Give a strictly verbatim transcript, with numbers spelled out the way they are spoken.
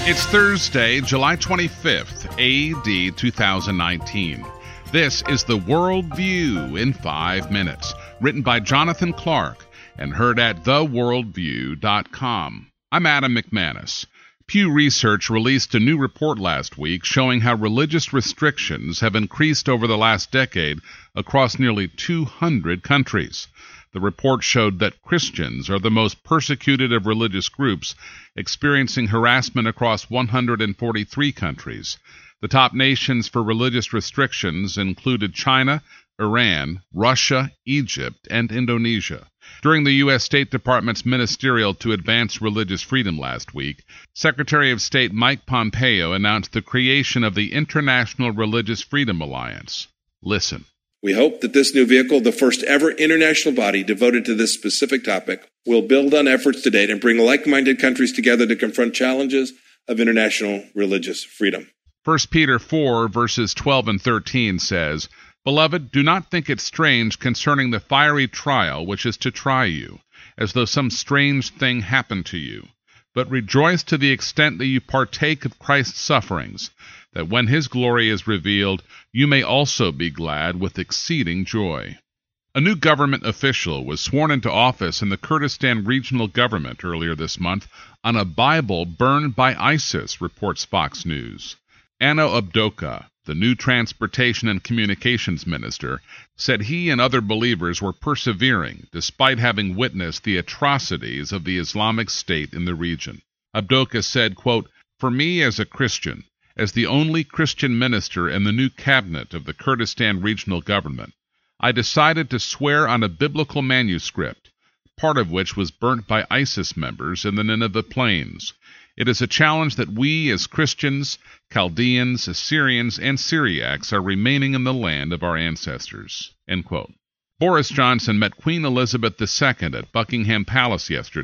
It's Thursday, July twenty-fifth, A D two thousand nineteen. This is the World View in five minutes, written by Jonathan Clark and heard at the world view dot com. I'm Adam McManus. Pew Research released a new report last week showing how religious restrictions have increased over the last decade across nearly two hundred countries. The report showed that Christians are the most persecuted of religious groups, experiencing harassment across one hundred forty-three countries. The top nations for religious restrictions included China, Iran, Russia, Egypt, and Indonesia. During the U S State Department's Ministerial to Advance Religious Freedom last week, Secretary of State Mike Pompeo announced the creation of the International Religious Freedom Alliance. Listen. We hope that this new vehicle, the first ever international body devoted to this specific topic, will build on efforts to date and bring like-minded countries together to confront challenges of international religious freedom. First Peter four, verses twelve and thirteen says, "Beloved, do not think it strange concerning the fiery trial which is to try you, as though some strange thing happened to you. But rejoice to the extent that you partake of Christ's sufferings, that when his glory is revealed, you may also be glad with exceeding joy." A new government official was sworn into office in the Kurdistan Regional Government earlier this month on a Bible burned by ISIS, reports Fox News. Anna Abdoka, the new Transportation and Communications Minister, said he and other believers were persevering despite having witnessed the atrocities of the Islamic State in the region. Abdoka said, quote, "For me as a Christian, as the only Christian minister in the new cabinet of the Kurdistan Regional Government, I decided to swear on a biblical manuscript, part of which was burnt by ISIS members in the Nineveh Plains. It is a challenge that we as Christians, Chaldeans, Assyrians, and Syriacs are remaining in the land of our ancestors." End quote. Boris Johnson met Queen Elizabeth the Second at Buckingham Palace yesterday.